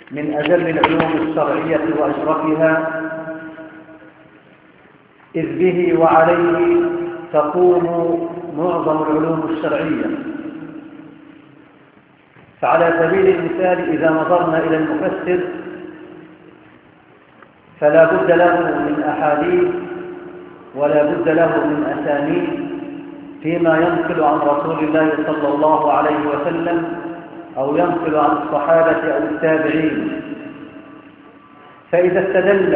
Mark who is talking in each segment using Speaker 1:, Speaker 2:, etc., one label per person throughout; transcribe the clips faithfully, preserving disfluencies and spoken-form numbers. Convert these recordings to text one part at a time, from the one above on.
Speaker 1: من أجل العلوم الشرعية وأشرفها، إذ به وعليه تقوم معظم العلوم الشرعية. فعلى سبيل المثال إذا نظرنا إلى المفسر فلا بد له من أحاديث ولا بد له من أسانيد فيما ينقل عن رسول الله صلى الله عليه وسلم أو ينقل عن الصحابة أو التابعين. فإذا استدل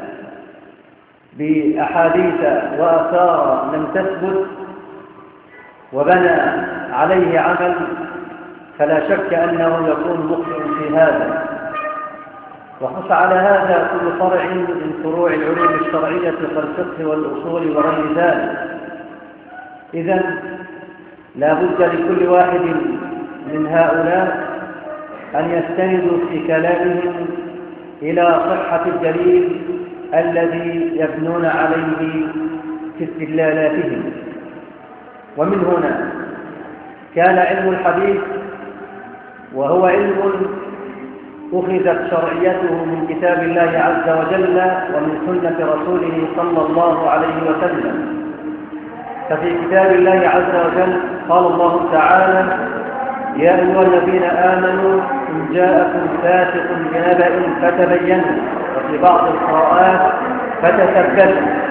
Speaker 1: بأحاديث وآثار لم تثبت وبنى عليه عمل فلا شك أنه يكون مخطئ في هذا. وخص على هذا كل فرع من فروع العلوم الشرعية كالفقه والأصول وغير ذلك. إذن لا بد لكل واحد من هؤلاء أن يستندوا في كلامهم إلى صحة الدليل الذي يبنون عليه في استدلالاتهم. ومن هنا كان علم الحديث وهو علم أخذت شرعيته من كتاب الله عز وجل ومن سنة رسوله صلى الله عليه وسلم. ففي كتاب الله عز وجل قال الله تعالى: يا أيها الذين آمنوا إن جاءكم فاسق بنبأ فتبينوا، وفي بعض القراءات فتثبتوا.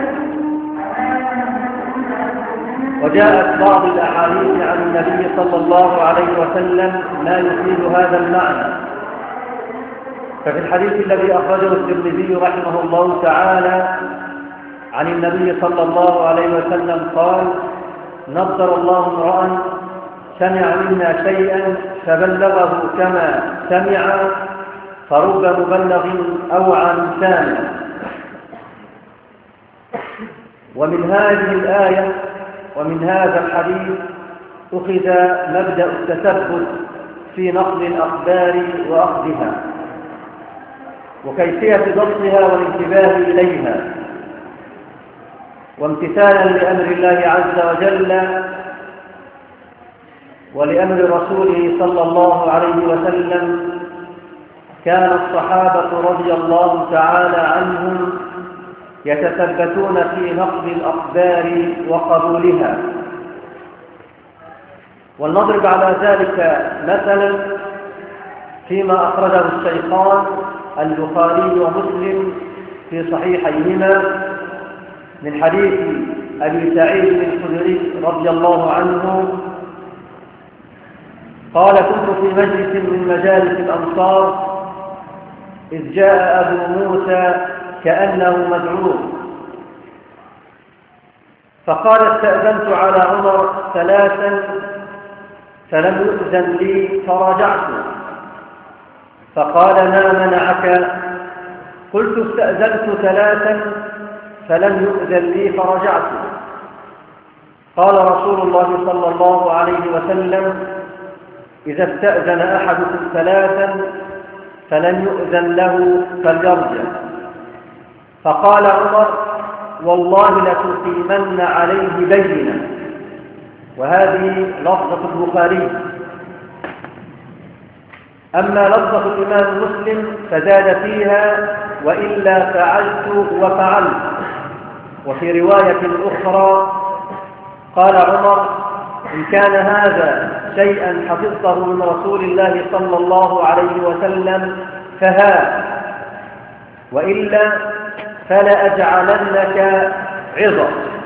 Speaker 1: وجاءت بعض الأحاديث عن النبي صلى الله عليه وسلم ما يفيد هذا المعنى. ففي الحديث الذي أخرجه الترمذي رحمه الله تعالى عن النبي صلى الله عليه وسلم قال: نضر الله امرأ سمع منا شيئا فبلغه كما سمع فرب مبلغ أوعى من سامع. ومن هذه الآية ومن هذا الحديث أخذ مبدأ التثبت في نقل الأخبار وأخذها وكيفية ضبطها والانتباه إليها، وامتثالا لأمر الله عز وجل ولأمر رسوله صلى الله عليه وسلم كان الصحابة رضي الله تعالى عنهم يتثبتون في نقل الأخبار وقبولها. ولنضرب على ذلك مثلا فيما أخرجه الشيخان البخاري ومسلم في صحيحيهما من حديث أبي سعيد الخدري رضي الله عنه قال: كنت في مجلس من مجالس الأنصار إذ جاء أبو موسى كأنه مدعو، فقال: استأذنت على عمر ثلاثا فلم يؤذن لي فرجعت. فقال: ما منعك؟ قلت: استأذنت ثلاثا فلم يؤذن لي فرجعت. قال رسول الله صلى الله عليه وسلم: إذا استأذن أحدكم ثلاثا فلم يؤذن له فليرجع. فقال عمر: والله لتقيمن عليه بينة. وهذه لفظة البخاري. أما لفظة الإمام مسلم فزاد فيها: وإلا فعلت وفعلت. وفي رواية أخرى قال عمر: إن كان هذا شيئا حفظته من رسول الله صلى الله عليه وسلم فها، وإلا فلأجعلنك عظة.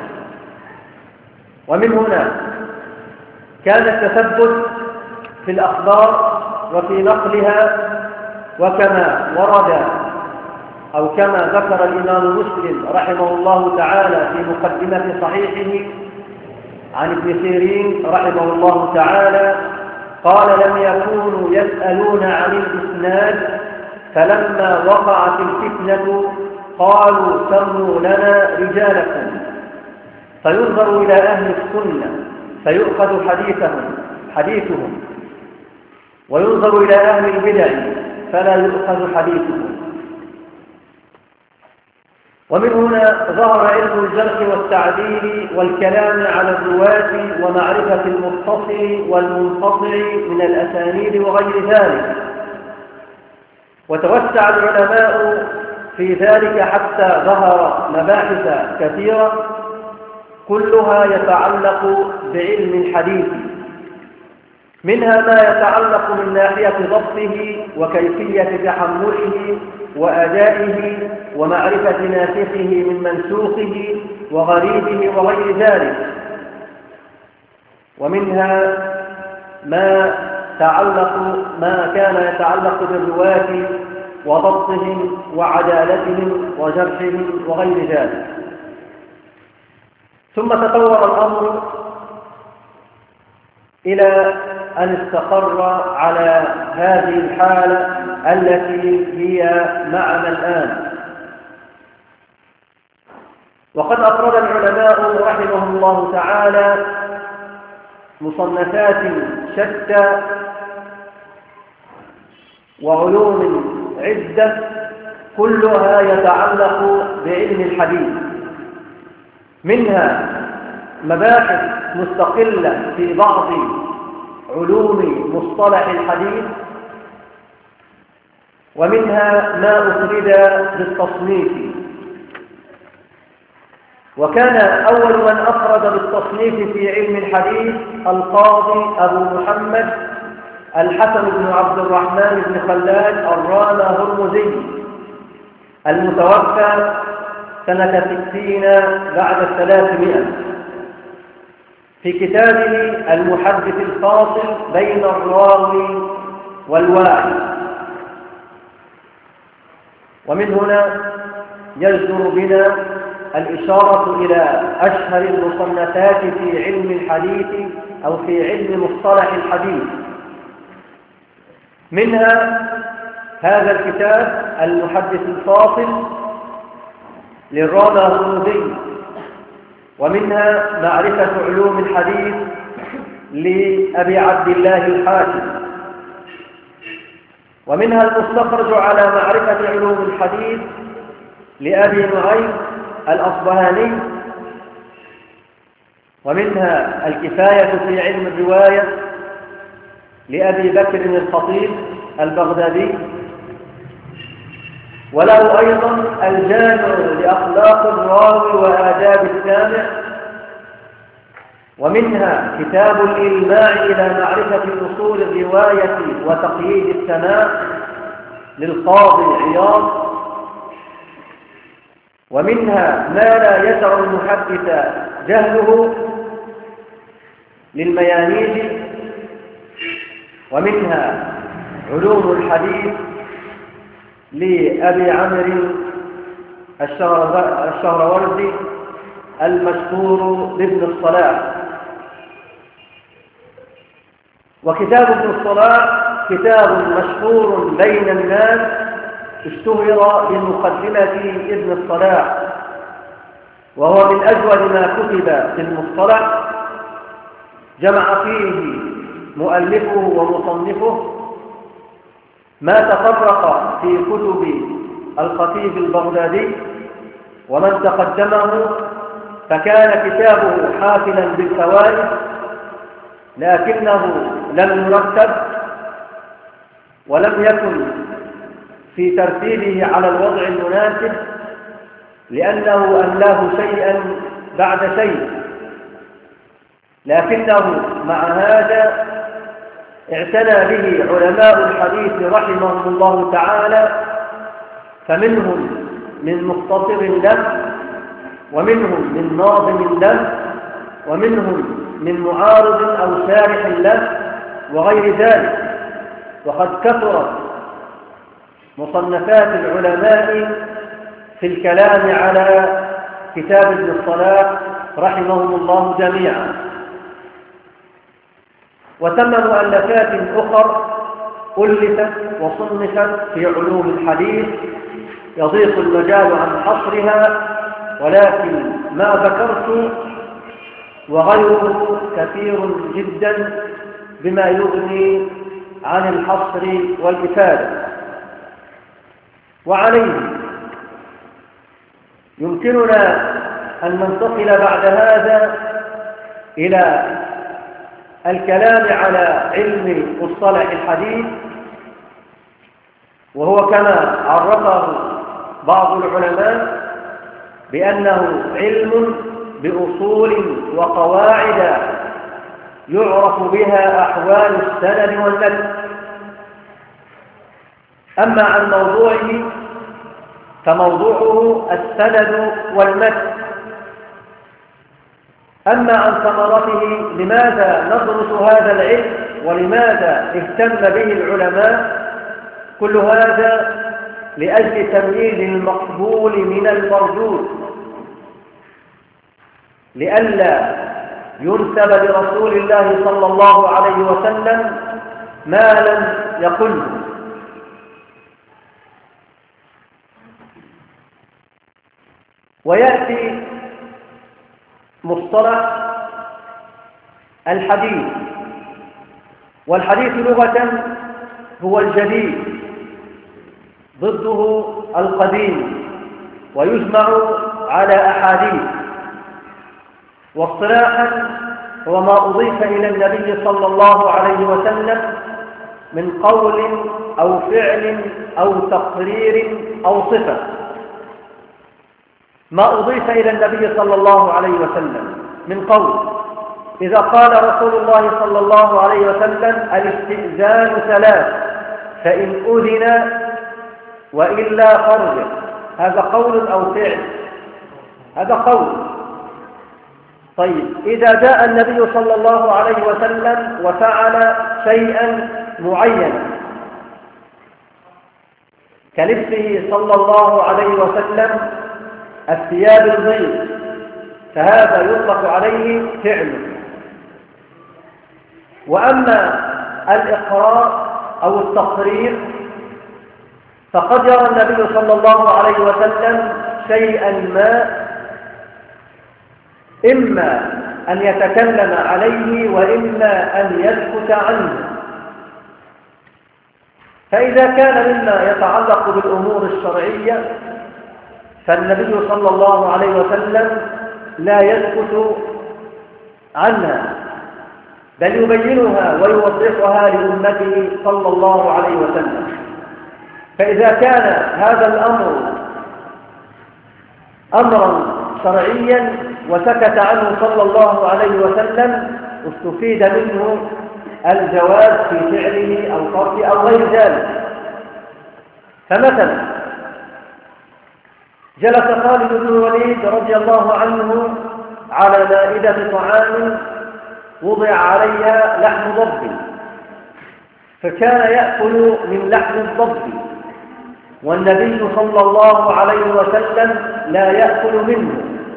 Speaker 1: ومن هنا كان التثبت في الأخبار وفي نقلها، وكما ورد أو كما ذكر الإمام مسلم رحمه الله تعالى في مقدمة صحيحه عن ابن سيرين رحمه الله تعالى قال: لم يكونوا يسألون عن الإسناد، فلما وقعت الفتنة قالوا: سموا لنا رجالكم. فينظر إلى أهل السنة فيؤخذ حديثهم حديثهم وينظر إلى أهل البدع فلا يؤخذ حديثهم. ومن هنا ظهر علم الجرح والتعديل والكلام على الرواة ومعرفة المتصل والمنقطع من الأسانيد وغير ذلك. وتوسع العلماء في ذلك حتى ظهر مباحث كثيرة كلها يتعلق بعلم الحديث، منها ما يتعلق من ناحية ضبطه وكيفية تحمله وأدائه ومعرفة ناسخه من منسوخه وغريبه وغير ذلك، ومنها ما تعلق ما كان يتعلق بالرواة وضبطهم وعدالتهم وجرحهم وغير ذلك. ثم تطور الأمر إلى أن استقر على هذه الحالة التي هي معنا الآن. وقد أفرد العلماء رحمهم الله تعالى مصنفات شتى وعلوم عدة كلها يتعلق بعلم الحديث، منها مباحث مستقلة في بعض علوم مصطلح الحديث، ومنها ما أفرد بالتصنيف. وكان أول من أفرد بالتصنيف في علم الحديث القاضي أبو محمد الحسن بن عبد الرحمن بن خلاد الرامة هرمزي المتوفى سنة ستين بعد الثلاثمائة في كتابه المحدث الفاصل بين الراوي والواعي. ومن هنا يجدر بنا الإشارة إلى أشهر المصنفات في علم الحديث أو في علم مصطلح الحديث، منها هذا الكتاب المحدث الفاصل للرامة هرمزي، ومنها معرفة علوم الحديث لأبي عبد الله الحاكم، ومنها المستخرج على معرفة علوم الحديث لأبي نعيم الأصبهاني، ومنها الكفاية في علم الرواية لأبي بكر الخطيب البغدادي، وله أيضا الجامع لأخلاق الراوي وآداب السامع، ومنها كتاب الإلماع إلى معرفة أصول الرواية وتقييد السماع للقاضي عياض، ومنها ما لا يسع المحدث جهله للميانيج، ومنها علوم الحديث لأبي عمرو الشهروردي المشهور بابن الصلاح. وكتاب ابن الصلاح كتاب مشهور بين الناس اشتهر بمقدمة ابن الصلاح، وهو من أجود ما كتب في المصطلح، جمع فيه مؤلفه ومصنفه ما تفرق في كتب الخطيب البغدادي ومن تقدمه، فكان كتابه حافلا بالفوائد لكنه لم يرتب ولم يكن في ترتيبه على الوضع المناسب، لأنه أملاه شيئا بعد شيء، لكنه مع هذا اعتنى به علماء الحديث رحمهم الله تعالى، فمنهم من مختصر له، ومنهم من ناظم له، ومنهم من معارض أو شارح له وغير ذلك. وقد كثرت مصنفات العلماء في الكلام على كتاب ابن الصلاح رحمهم الله جميعا. وتم مؤلفات أخرى ألفت وصنفت في علوم الحديث يضيق المجال عن حصرها، ولكن ما ذكرت وغيره كثير جدا بما يغني عن الحصر والإفادة. وعليه يمكننا أن ننتقل بعد هذا إلى الكلام على علم مصطلح الحديث وهو كما عرفه بعض العلماء بأنه علم بأصول وقواعد يعرف بها أحوال السند والمتن. أما عن موضوعه فموضوعه السند والمتن. أما عن ثمرته لماذا ندرس هذا العلم ولماذا اهتم به العلماء، كل هذا لأجل تمييز المقبول من المردود، لئلا ينسب لرسول الله صلى الله عليه وسلم ما لم يقله. ويأتي مصطلح الحديث، والحديث لغة هو الجديد ضده القديم، ويجمع على أحاديث. واصطلاحا هو ما أضيف إلى النبي صلى الله عليه وسلم من قول أو فعل أو تقرير أو صفة، ما أضيف إلى النبي صلى الله عليه وسلم من قول. إذا قال رسول الله صلى الله عليه وسلم الاستئذان ثلاث فإن أذن وإلا فرجع، هذا قول أو فعل؟ هذا قول. طيب إذا جاء النبي صلى الله عليه وسلم وفعل شيئا معينا كلبسه صلى الله عليه وسلم الثياب البيض، فهذا يطلق عليه فعل. وأما الإقرار أو التقرير فقد يرى النبي صلى الله عليه وسلم شيئا ما، إما أن يتكلم عليه وإما أن يسكت عنه. فإذا كان مما يتعلق بالأمور الشرعية فالنبي صلى الله عليه وسلم لا يسكت عنها، بل يبينها ويوضحها لأمته صلى الله عليه وسلم. فإذا كان هذا الأمر أمرا شرعيا وسكت عنه صلى الله عليه وسلم استفيد منه الجواز في فعله أو تركه أو غير ذلك. فمثلا جلس خالد بن الوليد رضي الله عنه على مائدة طعام وضع عليها لحم ضب، فكان يأكل من لحم الضب والنبي صلى الله عليه وسلم لا يأكل منه.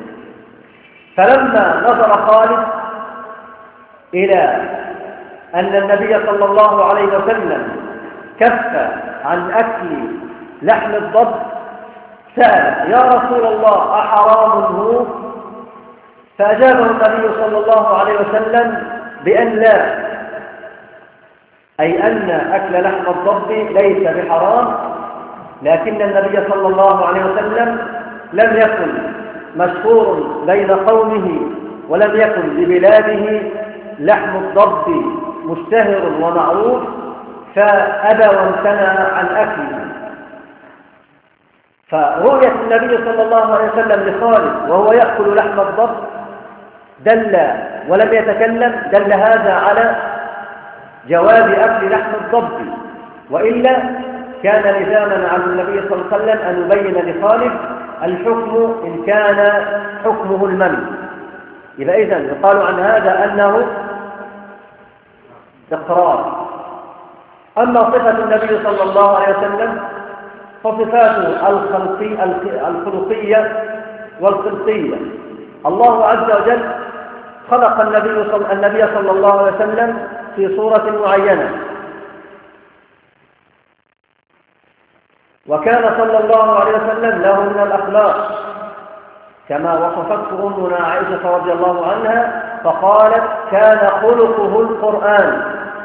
Speaker 1: فلما نظر خالد إلى أن النبي صلى الله عليه وسلم كف عن أكل لحم الضب سأل: يا رسول الله أحرام هو؟ فأجابه النبي صلى الله عليه وسلم بأن لا، أي أن أكل لحم الضب ليس بحرام، لكن النبي صلى الله عليه وسلم لم يكن مشهور بين قومه ولم يكن ببلاده لحم الضب مشتهر ومعروف، فأبى وامتنع عن أكله. فرؤية النبي صلى الله عليه وسلم لخالد وهو يأكل لحم الضب دل ولم يتكلم، دل هذا على جواز أكل لحم الضب، وإلا كان لزاما على النبي صلى الله عليه وسلم أن يبين لخالد الحكم إن كان حكمه المنع. إذا إذن يقال عن هذا أنه إقرار. أما صفة النبي صلى الله عليه وسلم فصفاته الخلقية والخلقية. الله عز وجل خلق النبي صلى, النبي صلى الله عليه وسلم في صورة معينة، وكان صلى الله عليه وسلم له من الأخلاق كما وصفته أمنا عائشة رضي الله عنها فقالت: كان خلقه القرآن.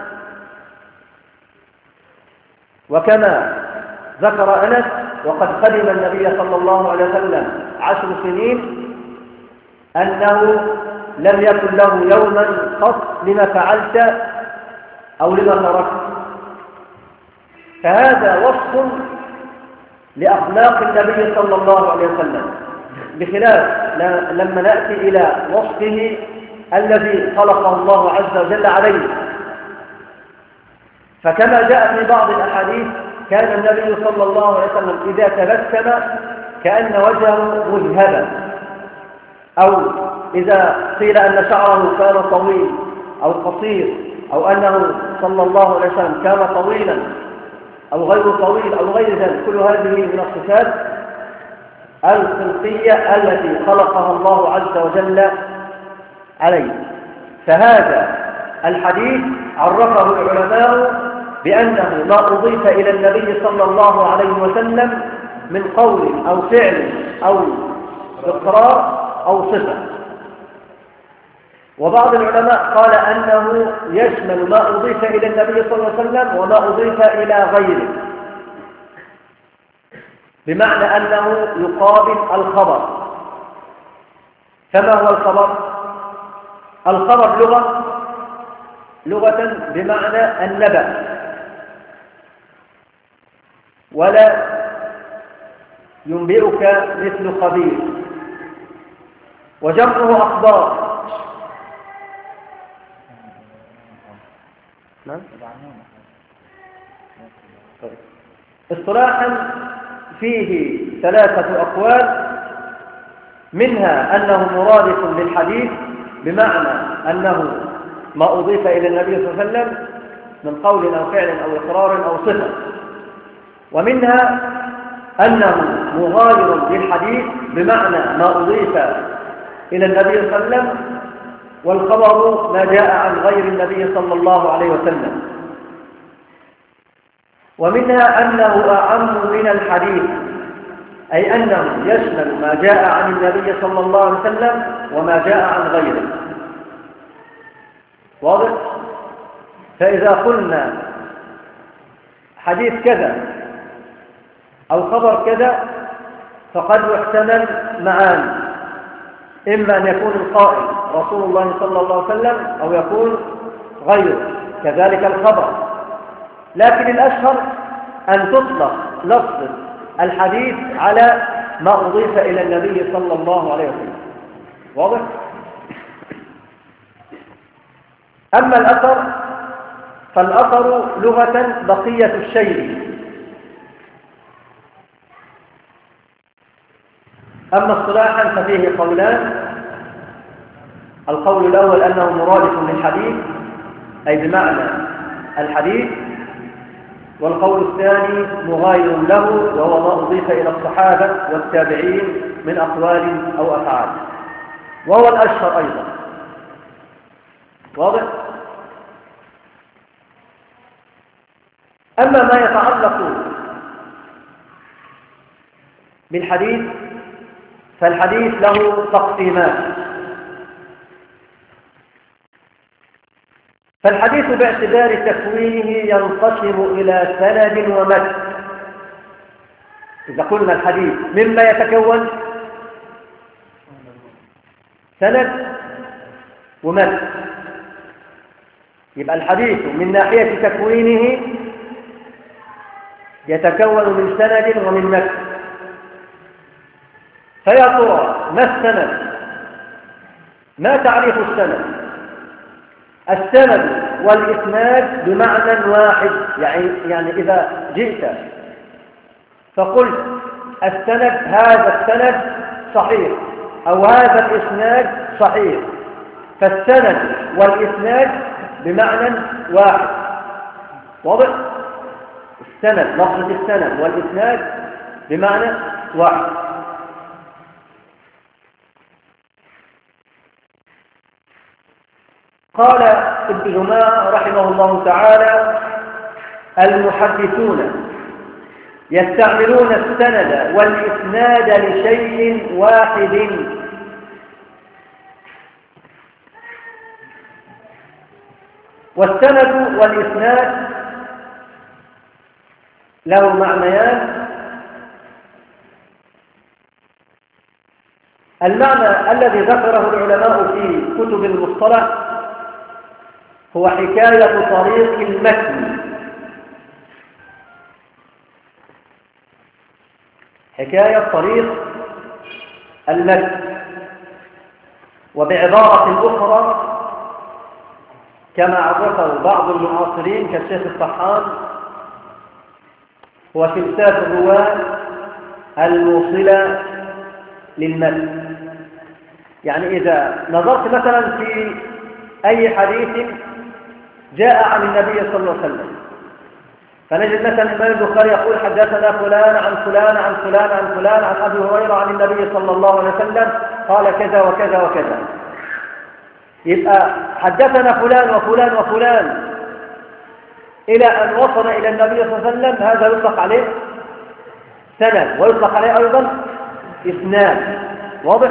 Speaker 1: وكما ذكر أنس: وقد قدم النبي صلى الله عليه وسلم عشر سنين أنه لم يكن له يوما قط لما فعلت أو لما تركت. فهذا وصف لأخلاق النبي صلى الله عليه وسلم، بخلاف لما نأتي إلى وصفه الذي خلقه الله عز وجل عليه. فكما جاء في بعض الأحاديث كان النبي صلى الله عليه وسلم إذا تبسم كأن وجهه مذهبا، أو إذا قيل أن شعره كان طويل أو قصير، أو أنه صلى الله عليه وسلم كان طويلا أو غير طويل أو غير ذلك، كل هذه من الصفات الخلقية التي خلقها الله عز وجل عليه. فهذا الحديث عرفه العلماء بأنه ما أضيف إلى النبي صلى الله عليه وسلم من قول أو فعل أو إقرار أو صفة. وبعض العلماء قال أنه يشمل ما أضيف إلى النبي صلى الله عليه وسلم وما أضيف إلى غيره، بمعنى أنه يقابل الخبر. فما هو الخبر؟ الخبر لغة لغة بمعنى النبأ، ولا ينبئك مثل خبير، وجمعه أخبار. نعم. اصطلاحا فيه ثلاثة أقوال، منها أنه مرادف للحديث بمعنى أنه ما أضيف إلى النبي صلى الله عليه وسلم من قول أو فعل أو إقرار أو صفة، ومنها أنه مغاير للحديث بمعنى ما أضيف إلى النبي صلى الله عليه وسلم والخبر ما جاء عن غير النبي صلى الله عليه وسلم، ومنها أنه أعم من الحديث، أي أنه يشمل ما جاء عن النبي صلى الله عليه وسلم وما جاء عن غيره. واضح؟ فإذا قلنا حديث كذا أو خبر كذا فقد يحتمل معاني، إما أن يكون القائل رسول الله صلى الله عليه وسلم أو يكون غيره، كذلك الخبر. لكن الأشهر أن تطلق لفظ الحديث على ما أضيف إلى النبي صلى الله عليه وسلم. واضح؟ أما الأثر فالأثر لغة بقية الشيء، أما اصطلاحا ففيه قولان. القول الأول أنه مرادف للحديث أي بمعنى الحديث، والقول الثاني مغاير له وهو ما أضيف إلى الصحابة والتابعين من أقوال أو أفعال، وهو الأشهر أيضا. واضح؟ أما ما يتعلق بالحديث فالحديث له تقسيمات. فالحديث باعتبار تكوينه ينقسم إلى سند ومتن. إذا قلنا الحديث مما يتكون سند ومتن، يبقى الحديث من ناحية تكوينه يتكون من سند ومن متن. فيا ترى ما السند؟ ما تعريف السند؟ السند والإسناد بمعنى واحد، يعني يعني إذا جئت فقلت السند هذا السند صحيح أو هذا الإسناد صحيح، فالسند والإسناد بمعنى واحد. واضح؟ السند، لفظة السند والإسناد بمعنى واحد. قال ابن جماعة رحمه الله تعالى: المحدثون يستعملون السند والإسناد لشيء واحد، والسند والإسناد له معنيان. المعنى الذي ذكره العلماء في كتب المصطلح هو حكاية طريق المتن، حكاية طريق المد. وبعبارة أخرى كما عرفه بعض المعاصرين كالشيخ الطحان هو سلسلة الرواة الموصلة للمد. يعني إذا نظرت مثلا في أي حديث جاء عن النبي صلى الله عليه وسلم فنجد مثلا الإمام البخاري يقول حدثنا فلان عن فلان عن فلان عن فلان عن أبي هريرة عن النبي صلى الله عليه وسلم قال كذا وكذا وكذا. يبقى حدثنا فلان وفلان وفلان إلى أن وصل إلى النبي صلى الله عليه وسلم، هذا يطلق عليه سند ويطلق عليه أيضا إسناد. واضح؟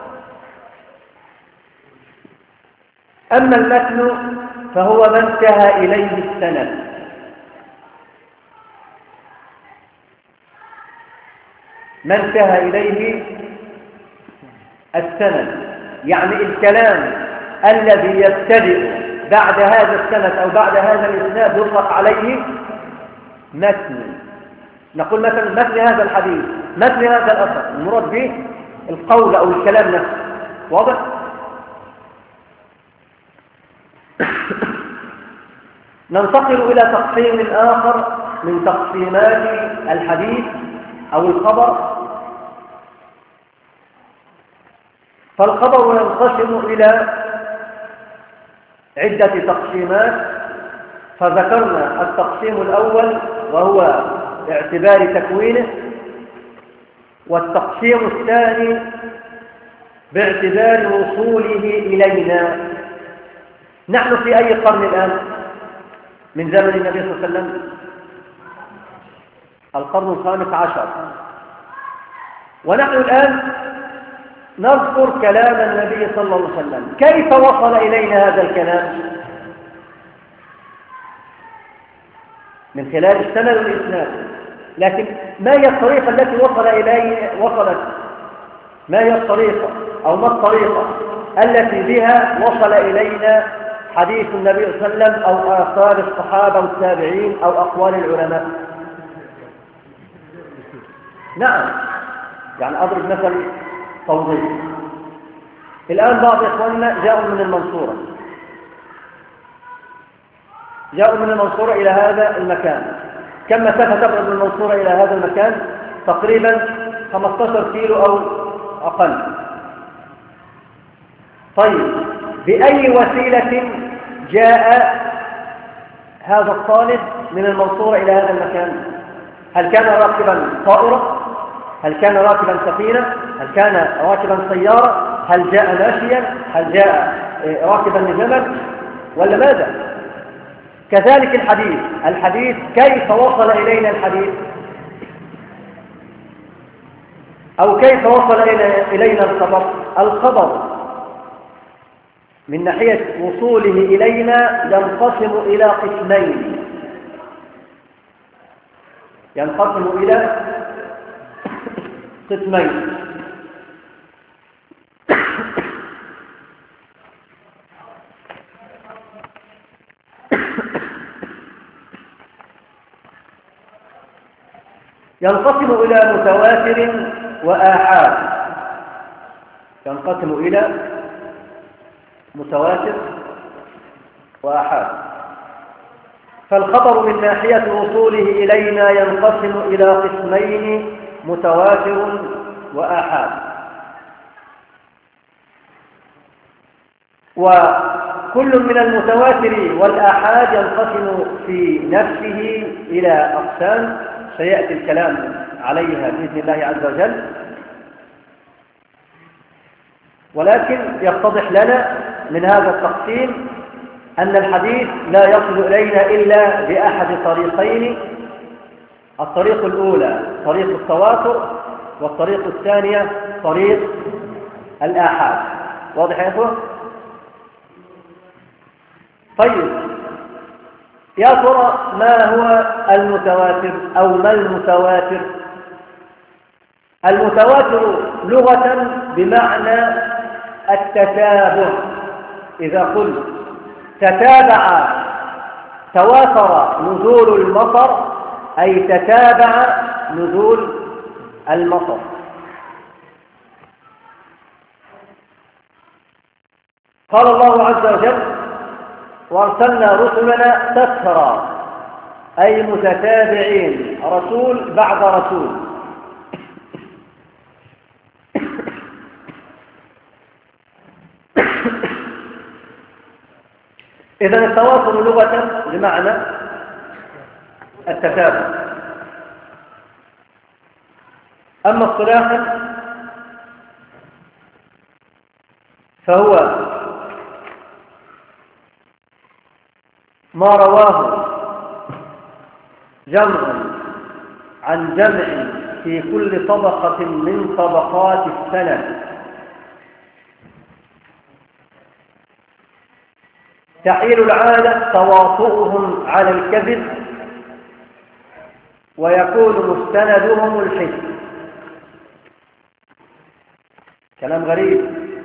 Speaker 1: أما المتن فهو ما انتهى إليه السند، ما انتهى إليه السند، يعني الكلام الذي يبتدئ بعد هذا السند أو بعد هذا الإسناد يطلق عليه متن. نقول مثلا متن هذا الحديث، متن هذا الأثر، المراد به القول أو الكلام نفسه. واضح؟ ننتقل إلى تقسيم آخر من تقسيمات الحديث أو الخبر. فالخبر ينقسم إلى عدة تقسيمات، فذكرنا التقسيم الأول وهو باعتبار تكوينه، والتقسيم الثاني باعتبار وصوله إلينا. نحن في أي قرن الآن من زمن النبي صلى الله عليه وسلم؟ القرن الخامس عشر، ونحن الآن نذكر كلام النبي صلى الله عليه وسلم. كيف وصل إلينا هذا الكلام؟ من خلال السند والإسناد. لكن ما هي الطريقة التي وصل إليه وصلت ما هي الطريقة أو ما الطريقة التي بها وصل إلينا حديث النبي صلى الله عليه وسلم أو آثار الصحابة والتابعين أو أقوال العلماء؟ نعم، يعني أضرب مثل توضيح. الآن بعض إخواننا جاءوا من المنصورة جاءوا من المنصورة إلى هذا المكان. كم مسافة تبعد من المنصورة إلى هذا المكان؟ تقريبا خمسة عشر كيلو أو أقل. طيب، بأي وسيلة جاء هذا الطالب من المنصورة إلى هذا المكان؟ هل كان راكبا طائرة؟ هل كان راكبا سفينة؟ هل كان راكبا سيارة؟ هل جاء ماشيا؟ هل جاء راكبا لجمل؟ ولا ماذا؟ كذلك الحديث الحديث كيف وصل إلينا الحديث؟ أو كيف وصل إلينا الخبر؟ الخبر من ناحية وصوله إلينا ينقسم إلى قسمين ينقسم إلى قسمين ينقسم إلى متواتر وآحاد ينقسم إلى متواتر وآحاد فالخبر من ناحية وصوله إلينا ينقسم إلى قسمين: متواتر وآحاد. وكل من المتواتر والآحاد ينقسم في نفسه إلى أقسام سيأتي الكلام عليها بإذن الله عز وجل، ولكن يتضح لنا من هذا التقسيم أن الحديث لا يصل إلينا إلا بأحد طريقين: الطريق الأولى طريق التواتر، والطريق الثانية طريق الآحاد. واضح يا إخوة؟ طيب، يا ترى ما هو المتواتر أو ما المتواتر؟ المتواتر لغة بمعنى التتابع. إذا قلت تتابع تواتر نزول المطر، أي تتابع نزول المطر. قال الله عز وجل: وارسلنا رسلنا تترى، أي متتابعين، رسول بعد رسول. إذن التواصل لغة بمعنى التتابع، أما اصطلاحا فهو ما رواه جمع عن جمع في كل طبقة من طبقات السند، تحيل العادة تواطؤهم على الكذب، ويكون مستندهم الحس. كلام غريب.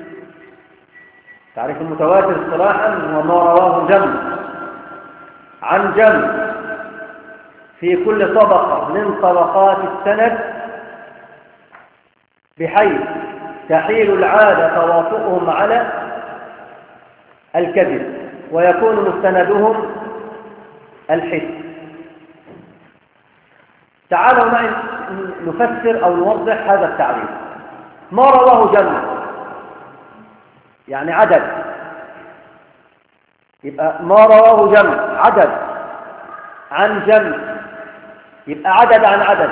Speaker 1: تعريف المتواتر اصطلاحا هو ما رواه جمع عن جمع في كل طبقة من طبقات السند، بحيث تحيل العادة تواطؤهم على الكذب، ويكون مستندهم الحس. تعالوا معي نفسر أو نوضح هذا التعريف. ما رواه جمع يعني عدد، يبقى ما رواه جمع عدد عن جمع، يبقى عدد عن عدد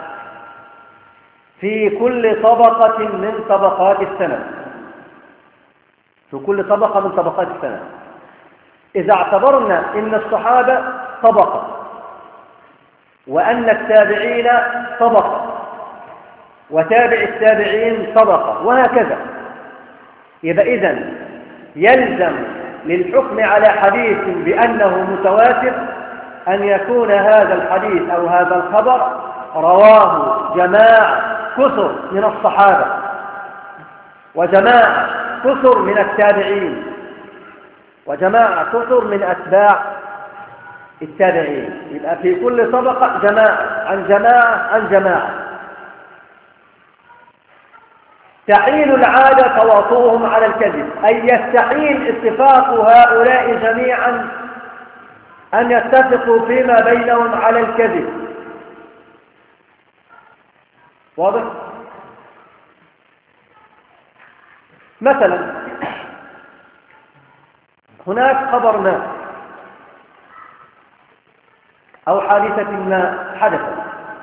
Speaker 1: في كل طبقة من طبقات السند، في كل طبقة من طبقات السند. إذا اعتبرنا إن الصحابة طبقة، وأن التابعين طبقة، وتابع التابعين طبقة، وهكذا، يبقى إذن يلزم للحكم على حديث بأنه متواتر أن يكون هذا الحديث أو هذا الخبر رواه جماعة كثر من الصحابة، وجماعة كثر من التابعين، وجماعة كثر من أتباع التابعين. يبقى في كل طبقة جماعة عن جماعة عن جماعة، تحيل العادة تواطؤهم على الكذب، أي يستحيل اتفاق هؤلاء جميعا أن يتفقوا فيما بينهم على الكذب. واضح؟ مثلا هناك خبر ما أو حادثة ما حدثت،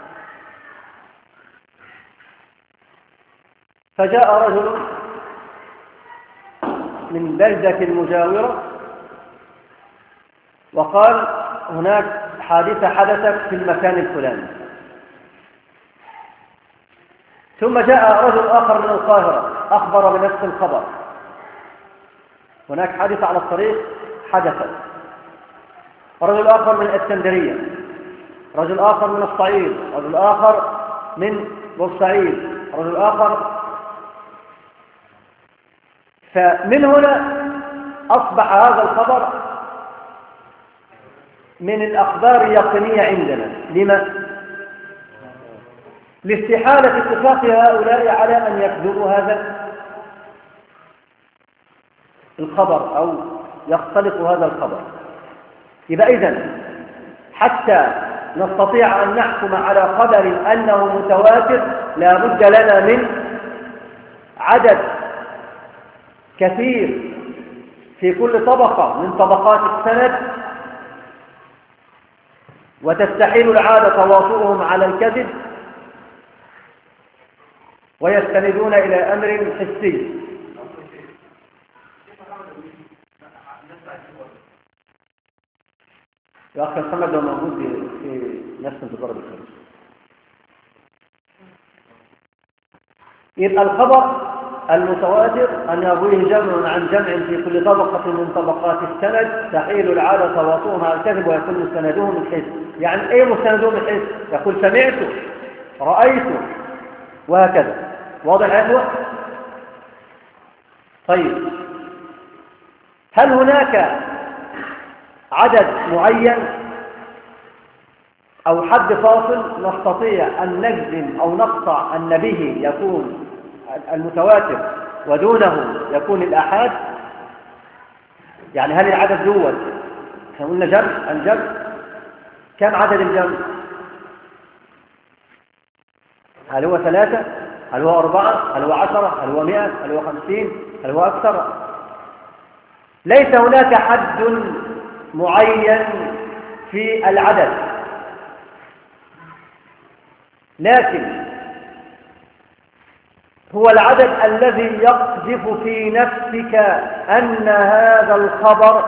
Speaker 1: فجاء رجل من بلدة مجاورة وقال هناك حادثة حدثت في المكان الفلاني، ثم جاء رجل آخر من القاهرة أخبر بنفس الخبر، هناك حادثة على الطريق حدثت. رجل آخر من الإسكندرية، رجل آخر من الصعيد، رجل آخر من بورسعيد، رجل آخر. فمن هنا أصبح هذا الخبر من الأخبار اليقينية عندنا. لما؟ لاستحالة اتفاق هؤلاء على أن يكذبوا هذا الخبر أو يختلط هذا الخبر. يبقى إذن حتى نستطيع أن نحكم على قدر أنه متواتر لا بد لنا من عدد كثير في كل طبقة من طبقات السند، وتستحيل العادة تواطؤهم على الكذب، ويستندون إلى أمر حسي. يا أخي محمد لو موجود في نفس انتظار الخير. يبقى الخبر المتواتر أن يرويه جمع عن جمع في كل طبقة من طبقات السند، تحيل العادة تواطؤهم على الكذب، ويكون مستندهم الحس. يعني إيه مستندهم الحس؟ يقول سمعت، رأيت، وهكذا. واضح يا أخوة؟ طيب، هل هناك عدد معين أو حد فاصل نستطيع أن نجزم أو نقطع أن به يكون المتواتر ودونه يكون الآحاد؟ يعني هل العدد دوت احنا قلنا جمع الجمع كم عدد الجمع؟ هل هو ثلاثة؟ هل هو أربعة؟ هل هو عشرة؟ هل هو مئة؟ هل هو خمسين؟ هل هو أكثر؟ ليس هناك حد معين في العدد، لكن هو العدد الذي يقذف في نفسك أن هذا الخبر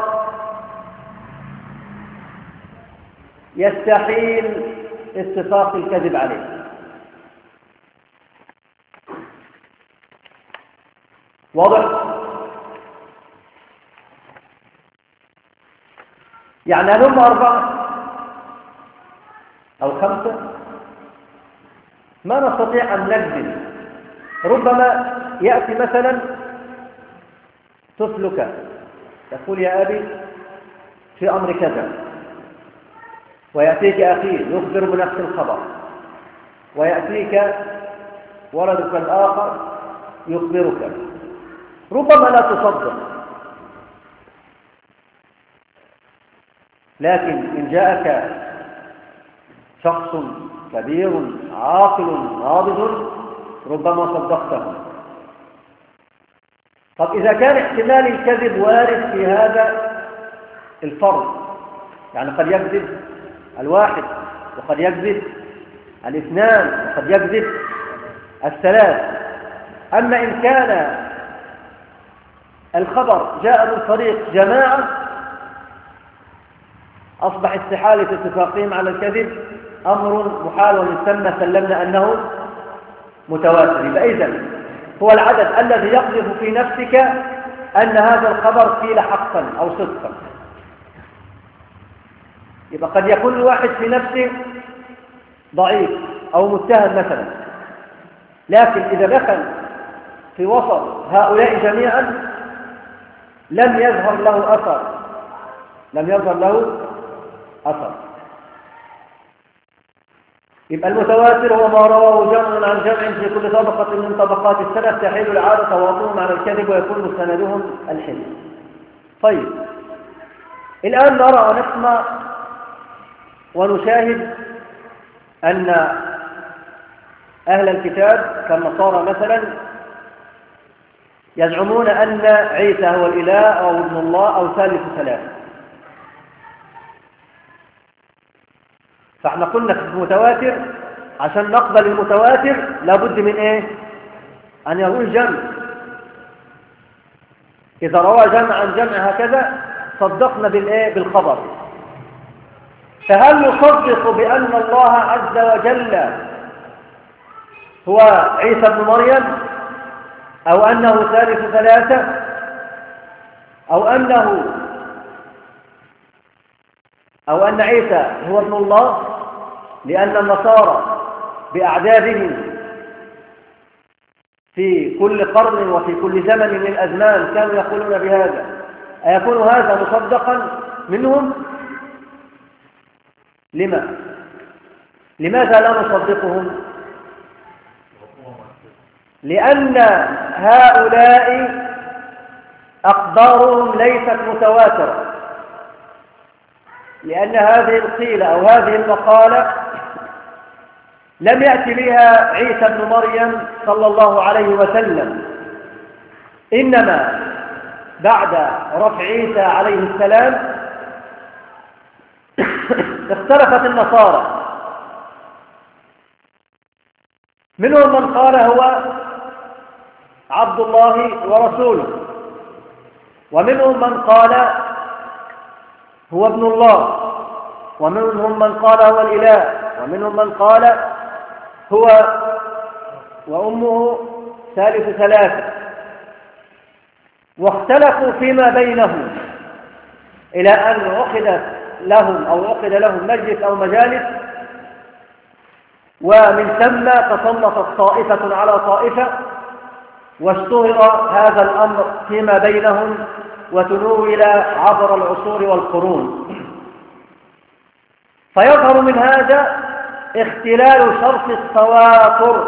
Speaker 1: يستحيل اتفاق الكذب عليه. واضح؟ يعني هل هم أربعة أو خمسة؟ ما نستطيع أن نجزم. ربما يأتي مثلا طفلك يقول يا أبي في أمر كذا، ويأتيك أخيه يخبر بنفس الخبر، ويأتيك ولدك الآخر يخبرك، ربما لا تصدق، لكن إن جاءك شخص كبير عاقل ناضج ربما صدقته. طب إذا كان احتمال الكذب وارد في هذا الفرد، يعني قد يكذب الواحد وقد يكذب الاثنان وقد يكذب الثلاث، أما إن كان الخبر جاء من طريق جماعة أصبح استحالة اتفاقهم على الكذب أمر محال، ومن ثم سلمنا أنه متواتر. فإذا هو العدد الذي يقذف في نفسك أن هذا الخبر قيل حقا أو صدقا. يبقى قد يكون الواحد في نفسه ضعيف أو متهم مثلا، لكن إذا دخل في وسط هؤلاء جميعا لم يظهر له أثر لم يظهر له أثر يبقى المتواتر هو ما رواه جمع عن جمع في كل طبقة من طبقات السنة تحيل العادة تواطؤهم على الكذب ويكون مستندهم الحلم. طيب الآن نرى ونسمع ونشاهد أن أهل الكتاب كالنصارى مثلا يزعمون أن عيسى هو الإله أو ابن الله أو ثالث ثلاثة. فاحنا قلنا في المتواتر عشان نقبل المتواتر لابد من ايه؟ ان يقول جمع. اذا روى جمع عن جمع هكذا صدقنا بالايه؟ بالخبر. فهل نصدق بان الله عز وجل هو عيسى ابن مريم، او انه ثالث ثلاثة، او انه أو أن عيسى هو ابن الله؟ لأن النصارى بأعدادهم في كل قرن وفي كل زمن من الأزمان كانوا يقولون بهذا. أيكون هذا مصدقا منهم؟ لما؟ لماذا لا نصدقهم؟ لأن هؤلاء أقدارهم ليست متواترة، لأن هذه القيلة أو هذه المقالة لم يأتي بها عيسى ابن مريم صلى الله عليه وسلم، إنما بعد رفع عيسى عليه السلام اختلفت النصارى، منهم من قال هو عبد الله ورسوله، ومنهم من قال هو ابن الله، ومنهم من قال هو الإله، ومنهم من قال هو وأمه ثالث ثلاثة، واختلفوا فيما بينهم إلى أن عقدت لهم أو عقد لهم مجلس أو مجالس، ومن ثم تسلطت طائفة على طائفة واشتهر هذا الأمر فيما بينهم وتنول عبر العصور والقرون. فيظهر من هذا اختلال شرط التواتر.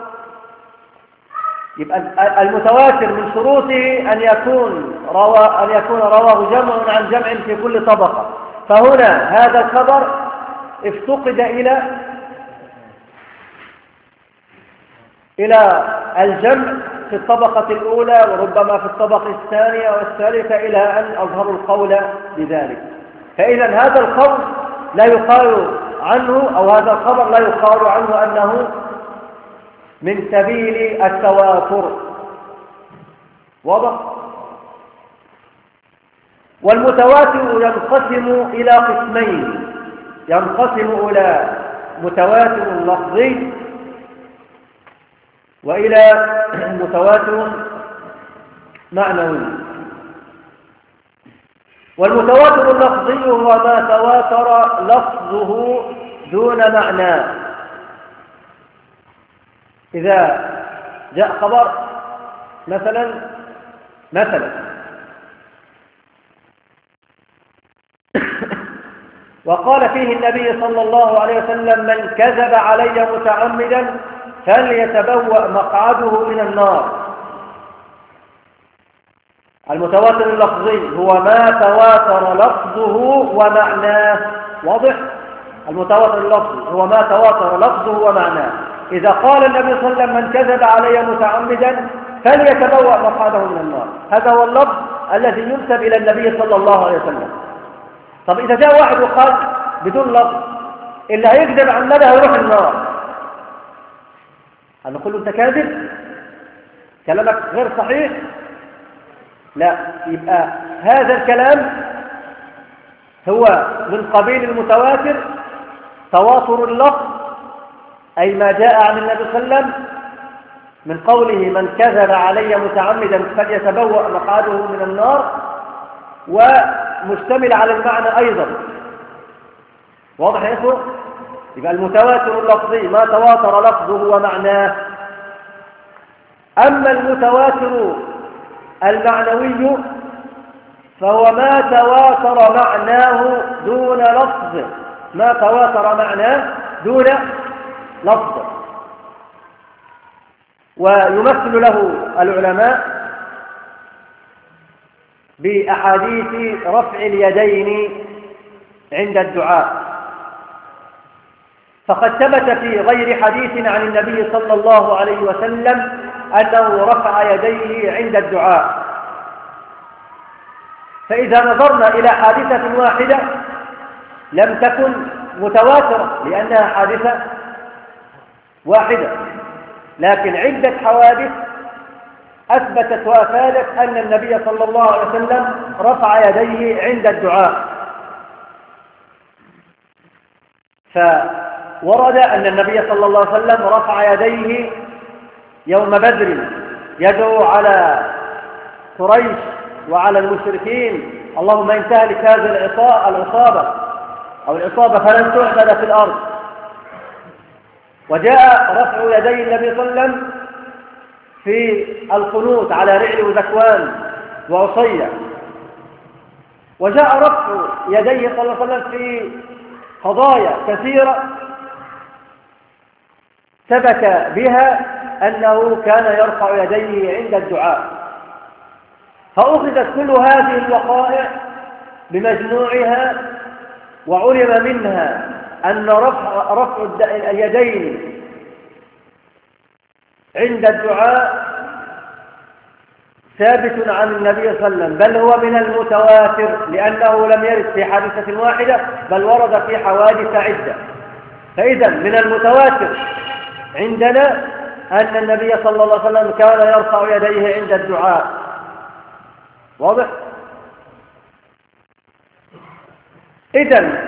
Speaker 1: يبقى المتواتر من شروطه أن يكون روى أن يكون رواه جمع عن جمع في كل طبقة. فهنا هذا الخبر افتقد إلى إلى الجمع في الطبقة الأولى وربما في الطبقة الثانية والثالثة إلى أن أظهروا القول بذلك. فإذا هذا القول لا يقال عنه أو هذا الخبر لا يقال عنه أنه من سبيل التواتر. واضح؟ والمتواتر ينقسم إلى قسمين، ينقسم إلى متواتر لفظي وإلى متواتر معنوي. والمتواتر اللفظي هو ما تواتر لفظه دون معناه. إذا جاء خبر مثلا مثلا وقال فيه النبي صلى الله عليه وسلم: من كذب علي متعمدا فليتبوأ مقعده من النار. المتواتر اللفظي هو ما تواتر لفظه ومعناه. واضح؟ المتواتر اللفظي هو ما تواتر لفظه ومعناه. إذا قال النبي صلى الله عليه وسلم: من كذب علي متعمدا فليتبوأ مقعده من النار، هذا هو اللفظ الذي ينسب إلى النبي صلى الله عليه وسلم. طب إذا جاء واحد وقال بدون لفظ: اللي هيكذب عن النبي هيروح النار، هل نقول له أنت كاذب؟ كلامك غير صحيح؟ لا. يبقى هذا الكلام هو من قبيل المتواتر تواتر اللفظ، أي ما جاء عن النبي صلى الله عليه وسلم من قوله: من كذب علي متعمدا فليتبوأ مقعده من النار، ومشتمل على المعنى أيضا. واضح يا إخوة؟ يبقى المتواتر اللفظي ما تواتر لفظه ومعناه. أما المتواتر المعنوي فهو ما تواتر معناه دون لفظ، ما تواتر معناه دون لفظ. ويمثل له العلماء بأحاديث رفع اليدين عند الدعاء. فقد ثبت في غير حديث عن النبي صلى الله عليه وسلم أنه رفع يديه عند الدعاء. فإذا نظرنا إلى حادثة واحدة لم تكن متواترة لأنها حادثة واحدة، لكن عدة حوادث أثبتت وأفادت أن النبي صلى الله عليه وسلم رفع يديه عند الدعاء. فورد أن النبي صلى الله عليه وسلم رفع يديه يوم بدر يدعو على قريش وعلى المشركين: اللهم إن تهلك هذه العصابة أو العصابة فلن تعبد في الأرض. وجاء رفع يدي النبي صلى الله عليه وسلم في القنوت على رعل وذكوان وعصية. وجاء رفع يديه صلى الله عليه وسلم في قضايا كثيرة ثبت بها أنه كان يرفع يديه عند الدعاء. فأخذت كل هذه الوقائع بمجموعها وعلم منها أن رفع, رفع اليدين عند الدعاء ثابت عن النبي صلى الله عليه وسلم، بل هو من المتواتر لأنه لم يرد في حادثة واحدة بل ورد في حوادث عدة. فإذا من المتواتر عندنا أن النبي صلى الله عليه وسلم كان يرفع يديه عند الدعاء. واضح؟ إذن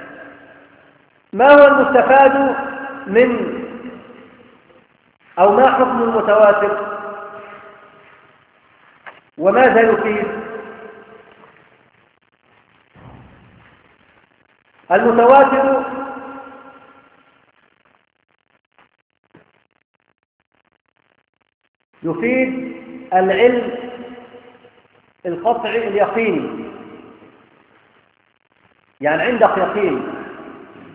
Speaker 1: ما هو المستفاد من أو ما حكم المتواتر وماذا يفيد؟ المتواتر يفيد العلم القطعي اليقيني، يعني عندك يقين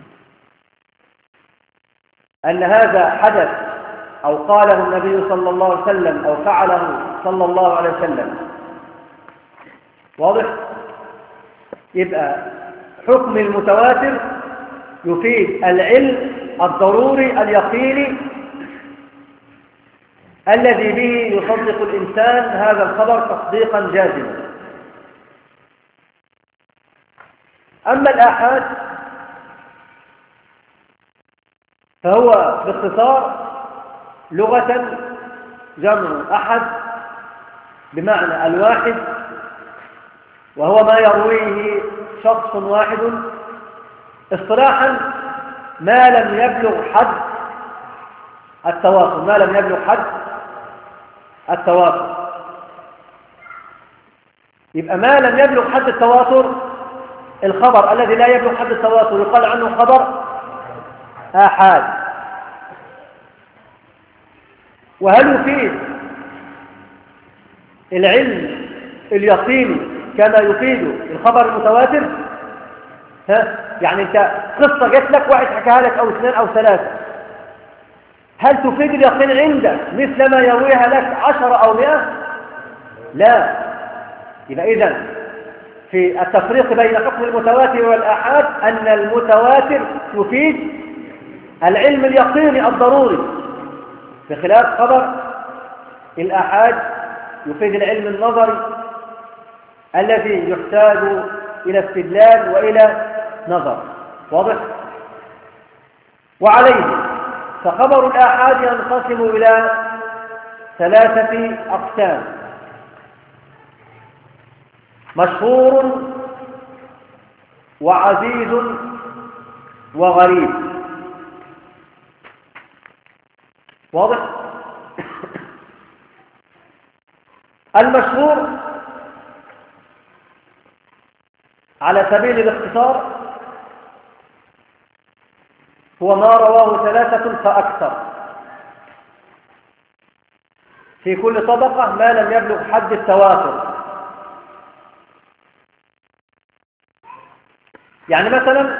Speaker 1: أن هذا حدث أو قاله النبي صلى الله عليه وسلم أو فعله صلى الله عليه وسلم. واضح؟ يبقى حكم المتواتر يفيد العلم الضروري اليقيني الذي به يصدق الإنسان هذا الخبر تصديقا جازما. أما الآحاد فهو باختصار لغة جمع أحد بمعنى الواحد، وهو ما يرويه شخص واحد. اصطلاحا ما لم يبلغ حد التواتر، ما لم يبلغ حد التواتر. يبقى ما لم يبلغ حد التواتر، الخبر الذي لا يبلغ حد التواتر يقال عنه خبر آحاد. وهل يفيد العلم اليقيني كما يفيد الخبر المتواتر؟ ها؟ يعني انت قصة جت لك واحد حكاها لك او اثنين او ثلاثة، هل تفيد اليقين عندك مثل ما يرويها لك عشرة او مئة؟ لا. يبقى إذن في التفريق بين حكم المتواتر والآحاد أن المتواتر يفيد العلم اليقيني الضروري، بخلاف خبر الآحاد يفيد العلم النظري الذي يحتاج إلى استدلال وإلى نظر. واضح؟ وعليه فخبر الآحاد ينقسم إلى ثلاثة أقسام: مشهور وعزيز وغريب. واضح؟ المشهور على سبيل الاختصار هو ما رواه ثلاثة فأكثر في كل طبقة ما لم يبلغ حد التواتر. يعني مثلا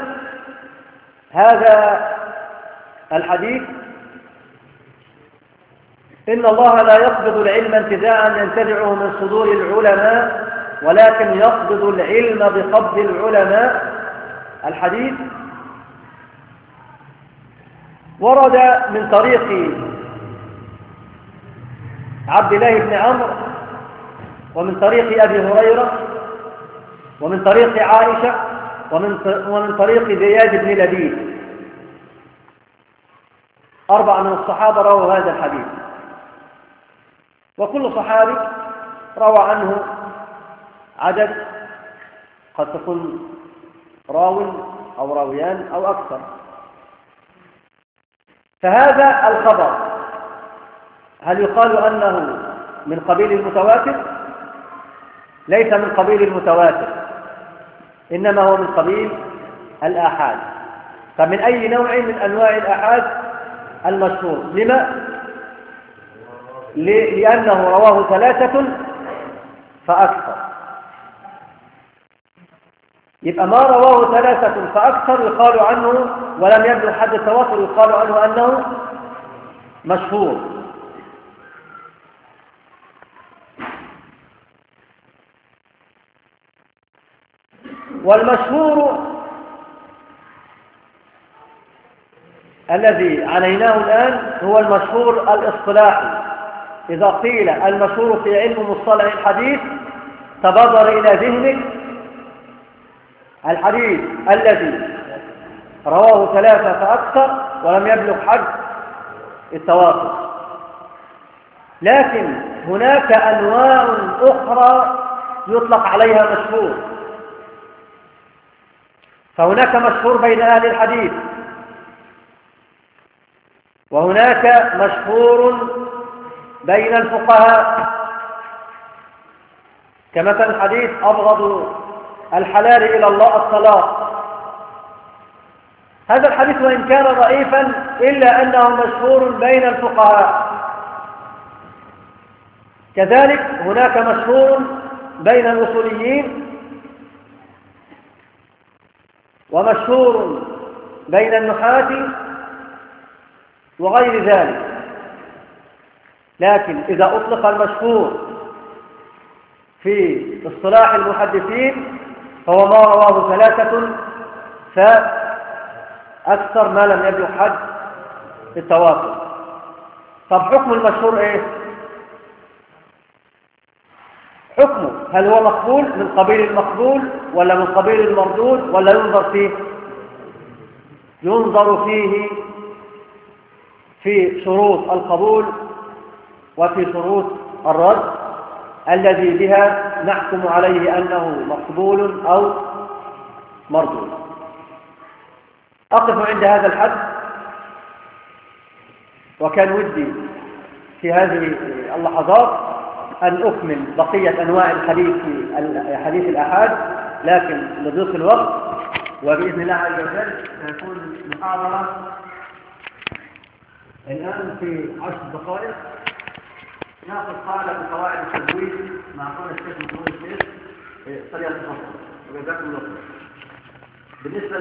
Speaker 1: هذا الحديث: إن الله لا يقبض العلم انتزاعا ينتزعه من صدور العلماء ولكن يقبض العلم بقبض العلماء. الحديث ورد من طريق عبد الله بن عمرو، ومن طريق أبي هريرة، ومن طريق عائشة، ومن ومن طريق زياد بن لبيد. أربعة من الصحابة رووا هذا الحديث، وكل صحابي روى عنه عدد، قد تكون راو أو راويان أو أكثر. فهذا الخبر هل يقال أنه من قبيل المتواتر؟ ليس من قبيل المتواتر، إنما هو من قبيل الآحاد. فمن أي نوع من أنواع الآحاد؟ المشهور. لما؟ لأنه رواه ثلاثة فأكثر. يبقى ما رواه ثلاثة فأكثر يقال عنه، ولم يبلغ حد التواتر يقال عنه أنه مشهور. والمشهور الذي عليناه الآن هو المشهور الاصطلاحي. إذا قيل المشهور في علم مصطلح الحديث تبادر إلى ذهنك الحديث الذي رواه ثلاثة فأكثر ولم يبلغ حد التواتر. لكن هناك أنواع أخرى يطلق عليها مشهور. فهناك مشهور بين أهل الحديث، وهناك مشهور بين الفقهاء، كمثل حديث أبغض الحلال إلى الله الطلاق. هذا الحديث وإن كان ضعيفا إلا أنه مشهور بين الفقهاء. كذلك هناك مشهور بين الأصوليين، ومشهور بين النحاة، وغير ذلك. لكن إذا أطلق المشهور في اصطلاح المحدثين فهو ما رواه ثلاثة فأكثر ما لم يبلغ حد التواتر. طب حكم المشهور إيه؟ حكمه هل هو مقبول من قبيل المقبول ولا من قبيل المردود ولا ينظر فيه؟ ينظر فيه في شروط القبول وفي شروط الرد الذي بها نحكم عليه أنه مقبول أو مردود. أقف عند هذا الحد، وكان ودي في هذه اللحظات أن أكمل بقية أنواع الحديث في حديث الآحاد، لكن لضيق الوقت وبإذن الله عز وجل سيكون محاضرة الآن في عشر دقائق ناخذ قاعدة من قواعد التجويد مع قول الشيخ محمود الشيخ فليتفضل وجزاكم الله خير. بالنسبة